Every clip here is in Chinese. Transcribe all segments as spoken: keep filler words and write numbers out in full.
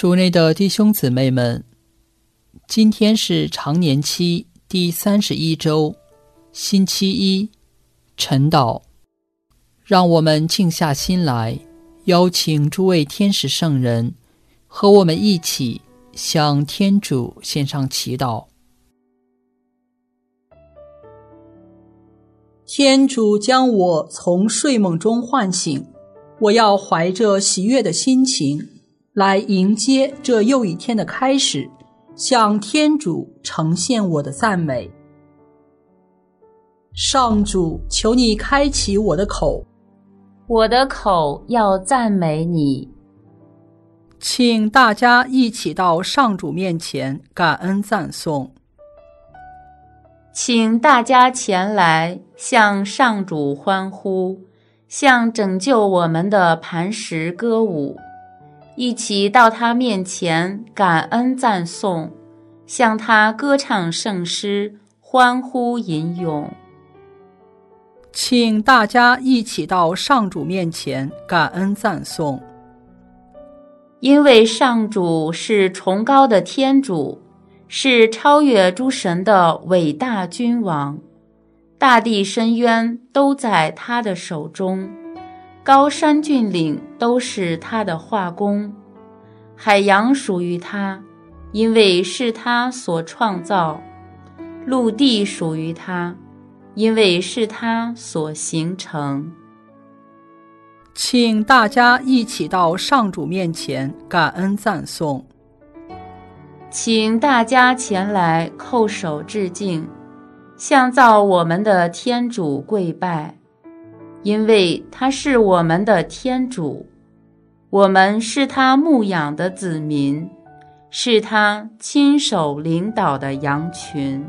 主内的弟兄姊妹们，今天是常年期第三十一周，星期一，晨祷。让我们静下心来，邀请诸位天使圣人和我们一起向天主献上祈祷。天主将我从睡梦中唤醒，我要怀着喜悦的心情来迎接这又一天的开始，向天主呈现我的赞美。上主，求你开启我的口， 我的口要赞美你。 请大家一起到上主面前感恩赞颂。 请大家前来向上主欢呼，向拯救我们的磐石歌舞，一起到他面前感恩赞颂，向他歌唱圣诗，欢呼吟咏。 请大家一起到上主面前感恩赞颂。 因为上主是崇高的天主，是超越诸神的伟大君王，大地深渊都在他的手中，高山峻岭都是他的画工，海洋属于他，因为是他所创造，陆地属于他，因为是他所形成。 请大家一起到上主面前感恩赞颂。 请大家前来叩首致敬，向造我们的天主跪拜，因为他是我们的天主，我们是他牧养的子民，是他亲手领导的羊群。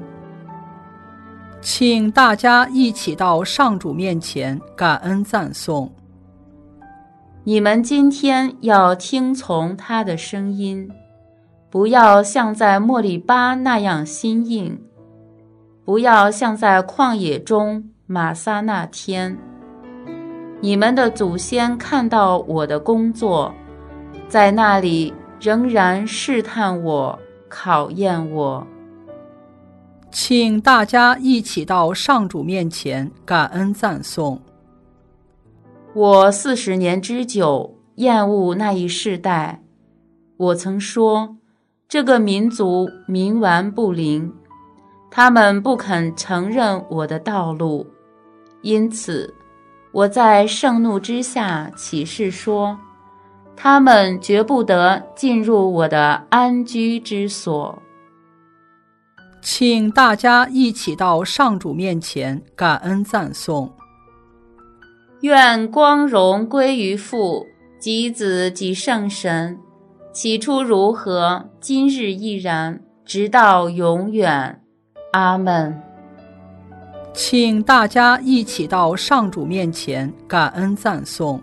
请大家一起到上主面前感恩赞颂。 你们今天要听从他的声音，不要像在莫里巴那样心硬，不要像在旷野中玛撒那天。你们的祖先看到我的工作，在那里仍然试探我，考验我。 请大家一起到上主面前感恩赞颂。 我四十年之久厌恶那一世代，我曾说，这个民族冥顽不灵，他们不肯承认我的道路，因此我在盛怒之下起誓说，他们绝不得进入我的安居之所。 请大家一起到上主面前感恩赞颂。 愿光荣归于父及子及圣神，起初如何，今日亦然，直到永远。阿们。 请大家一起到上主面前感恩赞颂。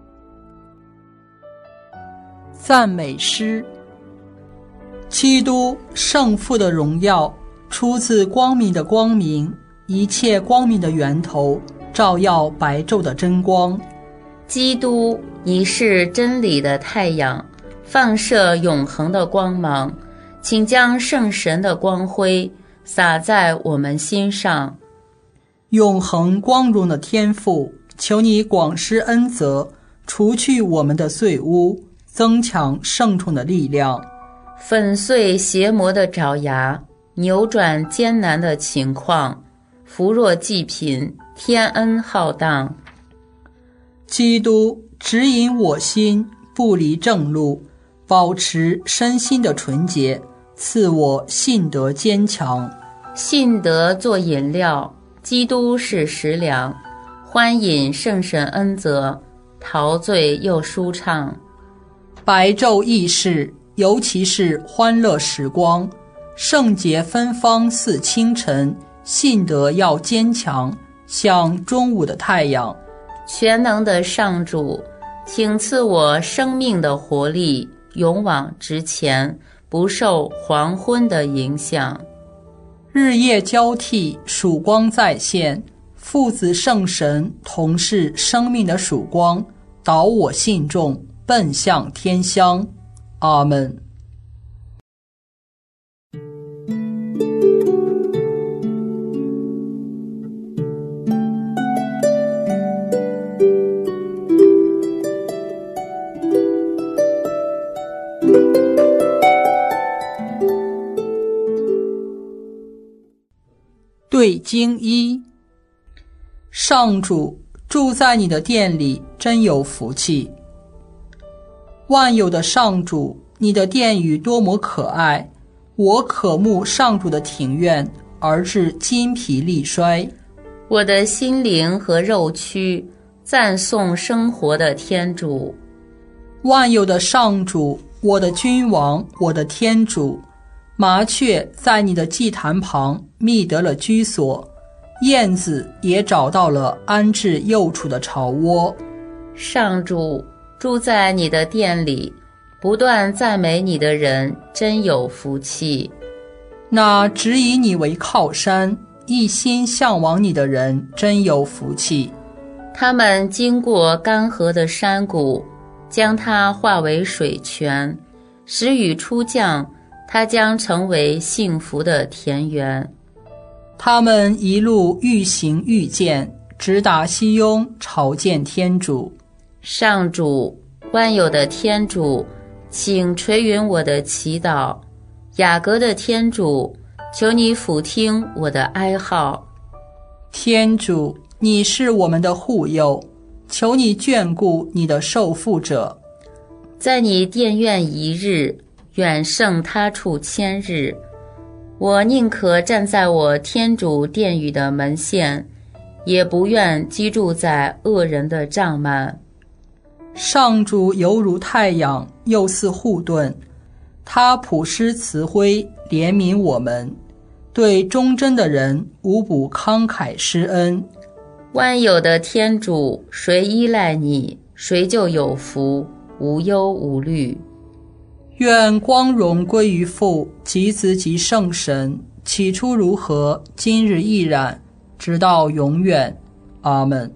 赞美诗。基督圣父的荣耀出自光明的光明，一切光明的源头，照耀白昼的真光。 基督，你是真理的太阳，放射永恒的光芒，请将圣神的光辉洒在我们心上。 永恒光荣的天父，求你广施恩泽，除去我们的罪污，增强圣宠的力量， 粉碎邪魔的爪牙，扭转艰难的情况，扶弱济贫，天恩浩荡。 基督指引我心，不离正路，保持身心的纯洁，赐我信德坚强。 信德做饮料，基督是食粮，欢饮圣神恩泽，陶醉又舒畅。 白昼易逝，尤其是欢乐时光，圣洁芬芳似清晨，信德要坚强，像中午的太阳。 全能的上主，请赐我生命的活力，勇往直前，不受黄昏的影响。 日夜交替，曙光再现，父子圣神同是生命的曙光，导我信众奔向天乡。 阿们。对经一，上主住在你的殿里，真有福气。万有的上主，你的殿宇多么可爱！我渴慕上主的庭院，而致筋疲力衰。 我的心灵和肉躯赞颂生活的天主。 万有的上主，我的君王，我的天主，麻雀在你的祭坛旁觅得了居所，燕子也找到了安置幼雏的巢窝。 上主住在你的殿里，不断赞美你的人真有福气。 那只以你为靠山，一心向往你的人真有福气。 他们经过干涸的山谷，将它化为水泉，时雨初降，它将成为幸福的田园。 他们一路愈行愈健，直达西雍，朝见天主。 上主，万有的天主，请垂允我的祈祷。雅各的天主，求你俯听我的哀号。 天主，你是我们的护佑，求你眷顾你的受缚者。 在你殿院一日，远胜他处千日。我宁可站在我天主殿宇的门限，也不愿居住在恶人的帐幔。 上主犹如太阳，又似护盾，他普施慈辉，怜悯我们，对忠贞的人无不慷慨施恩。 万有的天主，谁依赖你，谁就有福，无忧无虑。 愿光荣归于父及子及圣神，起初如何，今日亦然，直到永远。阿们。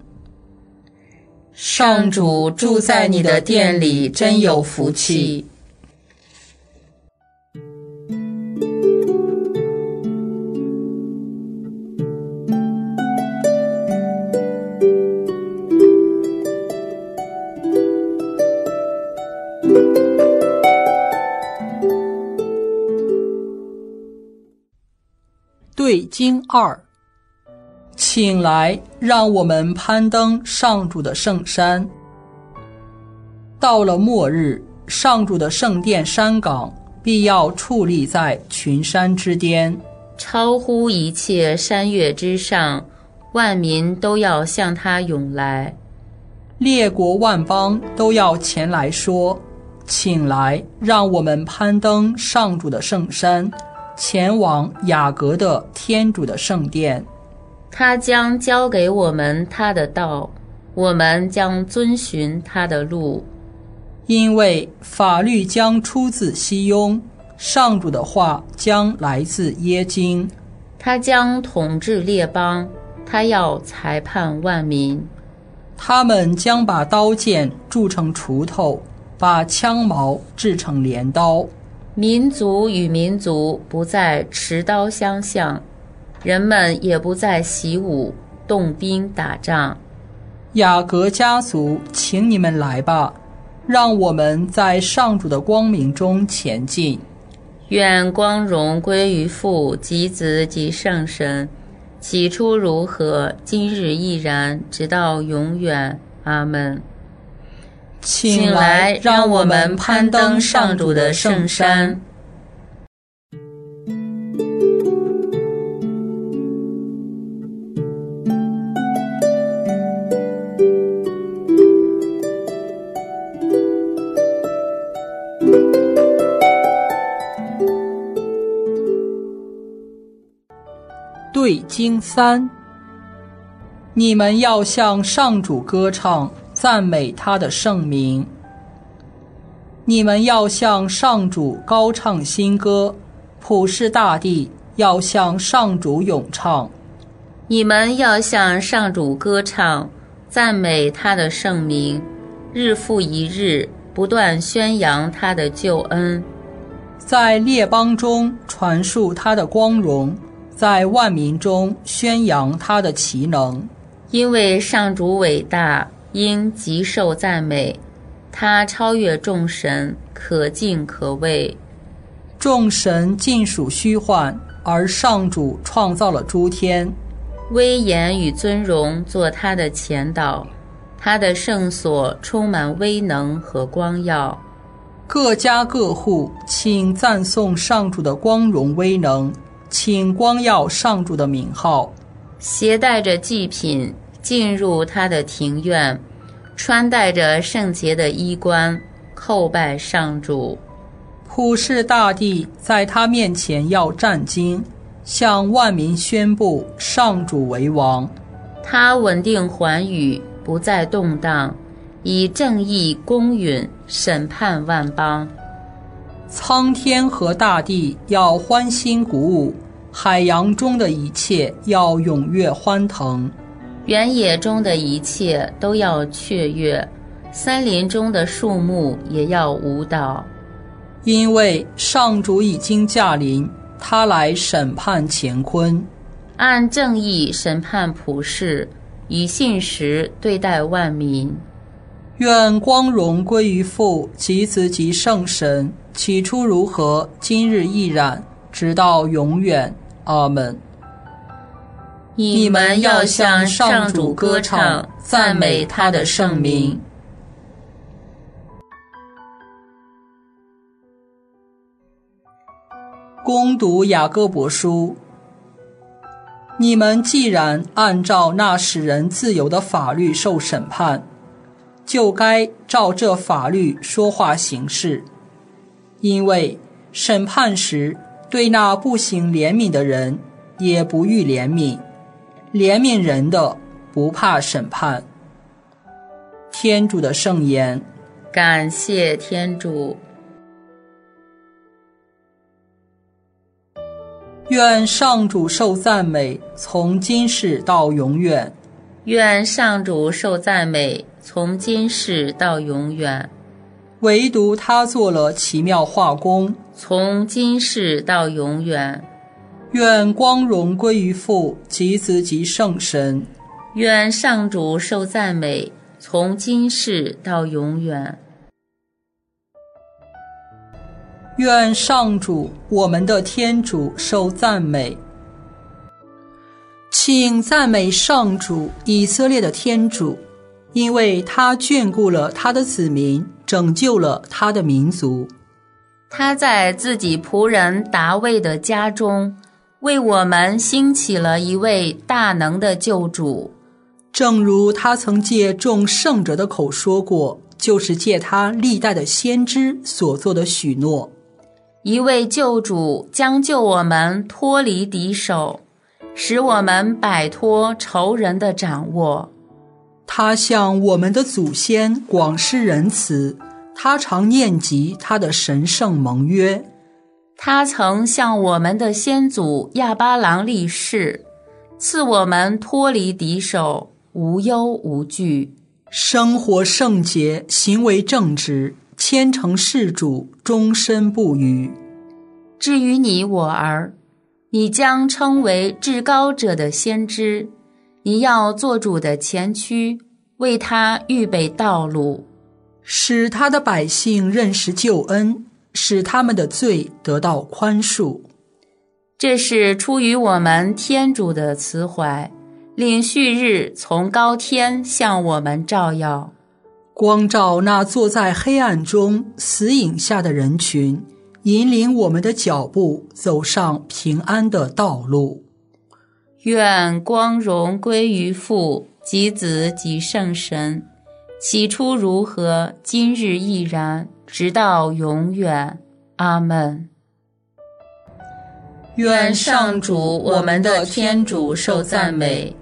上主住在你的殿里，真有福气。 对经二，请来，让我们攀登上主的圣山。到了末日，上主的圣殿山岗必要矗立在群山之巅， 超乎一切山岳之上，万民都要向他涌来。 列国万邦都要前来说，请来，让我们攀登上主的圣山，前往雅各的天主的圣殿。 他将教给我们他的道，我们将遵循他的路。 因为法律将出自西雍，上主的话将来自耶京。 他将统治列邦，他要裁判万民。 他们将把刀剑铸成锄头，把枪矛制成镰刀。 民族与民族不再持刀相向，人们也不再习武动兵打仗。 雅各家族，请你们来吧，让我们在上主的光明中前进。 愿光荣归于父及子及圣神，起初如何，今日亦然，直到永远。阿们。 请来，让我们攀登上主的圣山。对经三，你们要向上主歌唱，赞美他的圣名。你们要向上主高唱新歌，普世大地要向上主咏唱。 你们要向上主歌唱，赞美他的圣名，日复一日， 不断宣扬他的救恩， 在列邦中传述他的光荣，在万民中宣扬他的奇能。 因为上主伟大，应极受赞美，他超越众神，可敬可畏。 众神尽属虚幻，而上主创造了诸天。 威严与尊荣做他的前导，他的圣所充满威能和光耀。 各家各户，请赞颂上主的光荣威能，请光耀上主的名号。 携带着祭品进入他的庭院，穿戴着圣洁的衣冠，叩拜上主。 普世大地在他面前要战惊，向万民宣布上主为王。 他稳定寰宇，不再动荡，以正义公允审判万邦。 苍天和大地要欢欣鼓舞，海洋中的一切要踊跃欢腾。 原野中的一切都要雀跃，森林中的树木也要舞蹈。 因为上主已经驾临，他来审判乾坤， 按正义审判普世，以信实对待万民。 愿光荣归于父及子及圣神，起初如何，今日亦然，直到永远。阿们。 你们要向上主歌唱，赞美他的圣名。 攻读雅各伯书。你们既然按照那使人自由的法律受审判，就该照这法律说话行事。因为审判时对那不行怜悯的人也不予怜悯，怜悯人的不怕审判。天主的圣言。 感谢天主。 愿上主受赞美，从今世到永远。 愿上主受赞美，从今世到永远。 唯独他做了奇妙化工， 从今世到永远。 愿光荣归于父及子及圣神。 愿上主受赞美，从今世到永远。 愿上主，我们的天主受赞美。请赞美上主，以色列的天主，因为他眷顾了他的子民，拯救了他的民族。 他在自己仆人达味的家中，为我们兴起了一位大能的救主。 正如他曾借众圣者的口说过，就是借他历代的先知所做的许诺。 一位救主将救我们脱离敌手，使我们摆脱仇人的掌握。 他向我们的祖先广施仁慈，他常念及他的神圣盟约。 他曾向我们的先祖亚巴郎立誓，赐我们脱离敌手，无忧无惧， 生活圣洁，行为正直，虔诚事主，终身不渝。 至于你我儿，你将称为至高者的先知，你要做主的前驱，为他预备道路， 使他的百姓认识救恩，使他们的罪得到宽恕。 这是出于我们天主的慈怀，领旭日从高天向我们照耀， 光照那坐在黑暗中死影下的人群，引领我们的脚步走上平安的道路。 愿光荣归于父及子及圣神，起初如何，今日亦然，直到永远。阿们。愿上主我们的天主受赞美。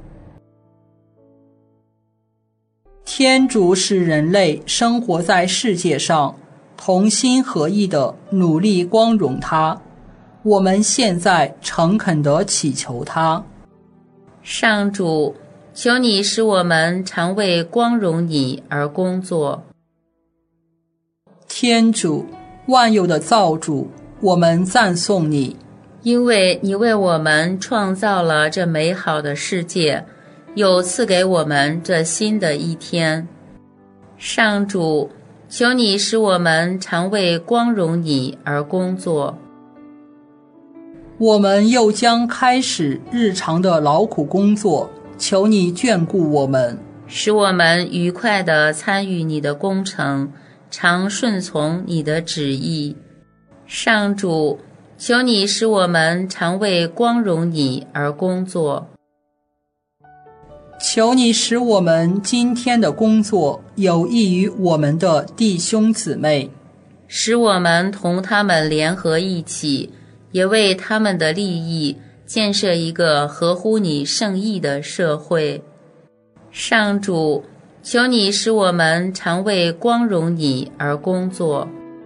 天主使人类生活在世界上，同心合意地努力光荣他。我们现在诚恳地祈求他。 上主，求你使我们常为光荣你而工作。 天主，万有的造主，我们赞颂你， 因为你为我们创造了这美好的世界，又赐给我们这新的一天。上主，求你使我们常为光荣你而工作。 我们又将开始日常的劳苦工作，求你眷顾我们， 使我们愉快地参与你的工程，常顺从你的旨意。上主，求你使我们常为光荣你而工作。 求你使我们今天的工作有益于我们的弟兄姊妹， 使我们同他们联合一起，也为他们的利益建设一个合乎你圣意的社会。上主，求你使我们常为光荣你而工作。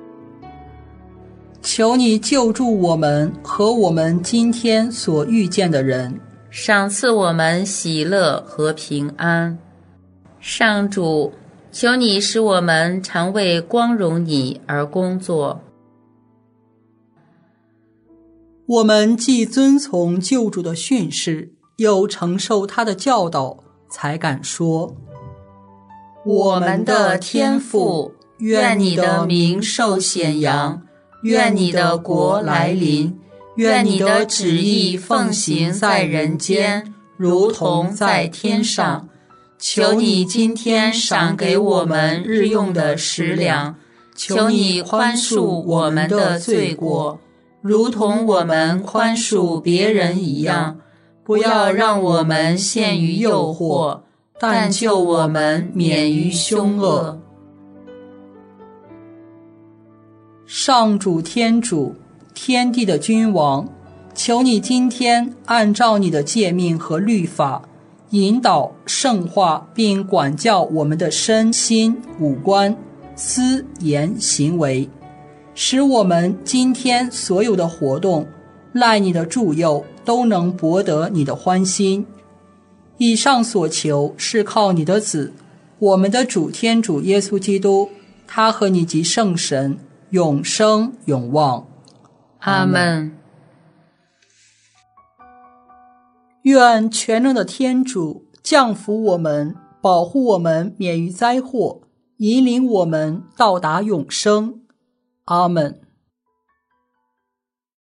求你救助我们和我们今天所遇见的人， 赏赐我们喜乐和平安。上主，求你使我们常为光荣你而工作。 我们既遵从救主的训示，又承受他的教导，才敢说： 我们的天父，愿你的名受显扬，愿你的国来临，愿你的旨意奉行在人间，如同在天上。求你今天赏给我们日用的食粮，求你宽恕我们的罪过，如同我们宽恕别人一样。不要让我们陷于诱惑，但救我们免于凶恶。 上主天主，天地的君王，求你今天按照你的诫命和律法，引导圣化并管教我们的身心五官思言行为，使我们今天所有的活动赖你的助佑，都能博得你的欢心。以上所求是靠你的子，我们的主天主耶稣基督，他和你及圣神永生永望。 阿们。 愿全能的天主降福我们，保护我们免于灾祸，引领我们到达永生。阿们。